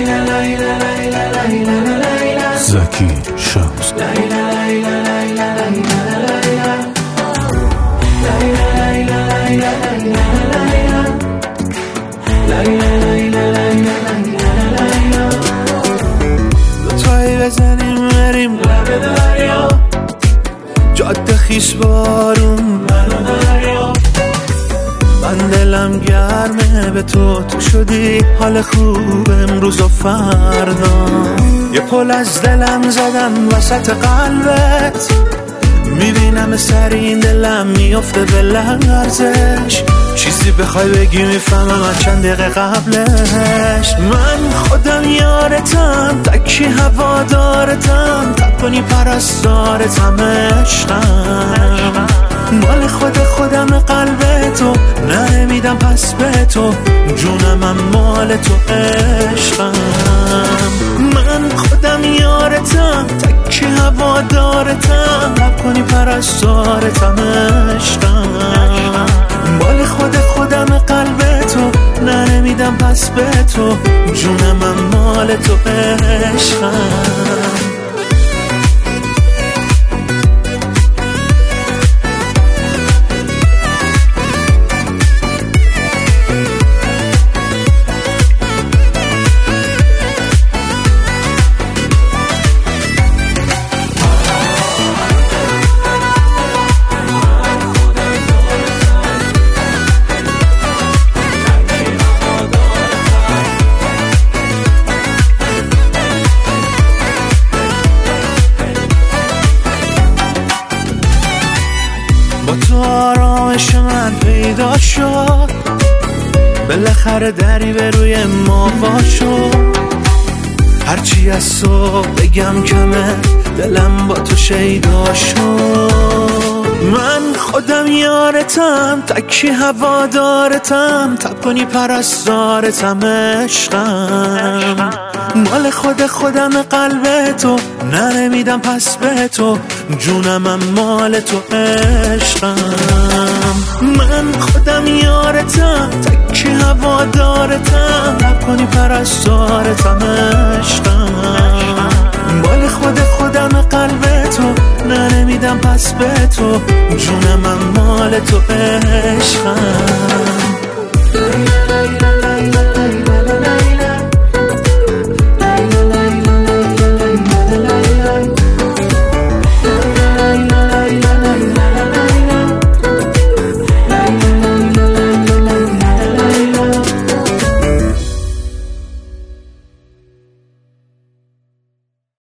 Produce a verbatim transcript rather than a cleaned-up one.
زکی شمس دوتایی بزنیم بریم لب دریا، جاده خیس بارون منو دریا. من دلم گرمه به تو، تو شدی حال خوب امروز و فردا. یه پل از دلم زدم وسط قلبت، میبینم سر این دلم میفته به لرزش. چیزی بخوای بگی میفهمم از چند دقیقه قبلش. من خودم یارتم، تکی هوادارتم، تپانی پرستارتم، عشقم مال خود خودم قلب تو، نمیدم پس به تو، جونم مال تو، عشقم من خودم یارتم، تکی هوادارتم، نکنی پرستارتم، عشقم مال خود خودم قلب تو، نمیدم پس به تو، جونم مال تو، عشقم. با تو آرامش من پیدا شد، بالاخره دری به روی ما وا شد. هرچی از تو بگم کمه، دلم با تو شیدا شد. من خودم یارتم، تکی هوادارتم، تپانی پرستارتم، عشقم مال خود خودم قلب تو، نمیدم پس به تو، جونم مال تو، عشقم من خودم یارتم، تکی هوادارتم، تپانی پرستارتم، عشقم مال خود خودم قلب تو، نمیدم پس به تو، جونم مال تو، عشقم.